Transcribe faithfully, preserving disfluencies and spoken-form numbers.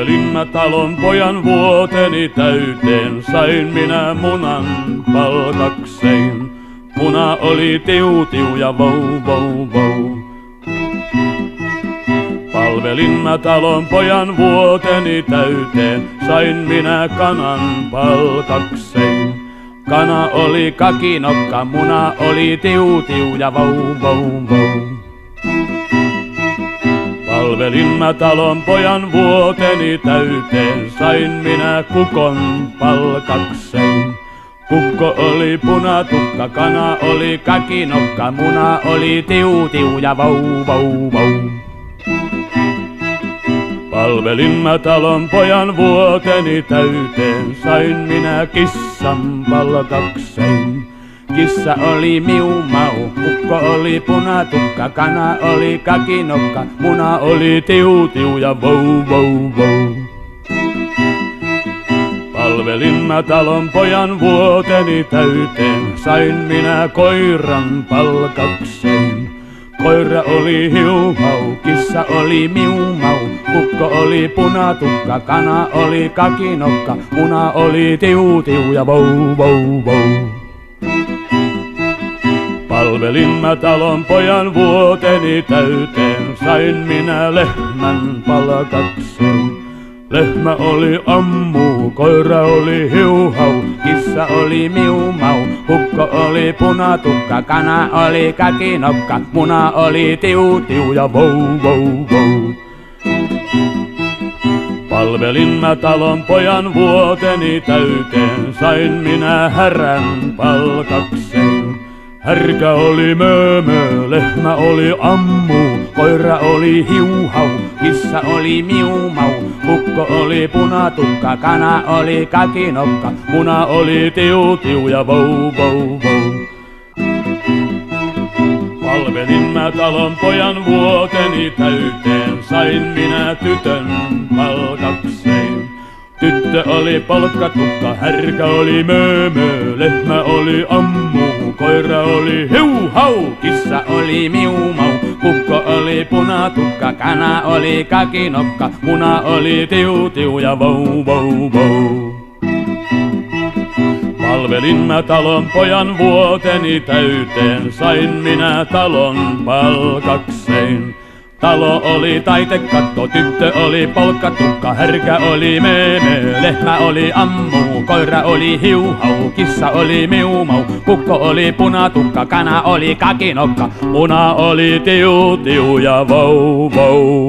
Palvelin mä talon pojan vuoteni täyteen, sain minä munan palkakseen. Muna oli tiu tiu ja vou vou vou. Palvelin mä talon pojan vuoteni täyteen, sain minä kanan palkakseen. Kana oli kakinokka, muna oli tiu tiu ja vou vou vou. Palvelin mä talon pojan vuoteni täyteen, sain minä kukon palkakseen. Kukko oli punatukka, kana oli kakinokka, muna oli tiu tiu ja vou vou vou. Palvelin mä talon pojan vuoteni täyteen, sain minä kissan palkakseen. Kissa oli miu mau, kukko oli punatukka, kana oli kakinokka, muna oli tiu tiu ja vou vou vou. Palvelin mä talon pojan vuoteni täyteen, sain minä koiran palkakseen. Koira oli hiuhau, kissa oli miu mau, kukko oli punatukka, kana oli kakinokka, muna oli tiu tiu ja vou vou vou. Palvelin mä talon pojan vuoteni täyteen, sain minä lehmän palkakseen. Lehmä oli ammu, koira oli hiuhau, kissa oli miu mau, kukko oli punatukka, kana oli kakinokka, muna oli tiu tiu ja vou vou vou. Palvelin mä talon pojan vuoteni täyteen, sain minä härän palkakseen. Härkä oli möömö, lehmä oli ammu, koira oli hiuhau, kissa oli miu mau, kukko oli punatukka, kana oli kakinokka, muna oli tiu tiu ja vou vou vou. Palvelin mä talon pojan vuoteni täyteen, sain minä tytön palkakseen. Tyttö oli palkkatukka, härkä oli möömö, lehmä oli ammu, koira oli hiuhau, kissa oli miu mau, kukko oli punatukka, kana oli kakinokka, muna oli tiu tiu ja vou vou vou. Palvelin mä talon pojan vuoteni täyteen, sain minä talon palkakseen. Talo oli taitekatto, tyttö oli polkkatukka, härkä oli meeme, lehmä oli ammu, koira oli hiuhau, kissa oli miu mau, kukko oli punatukka, kana oli kakinokka, muna oli tiu tiu ja vou vou.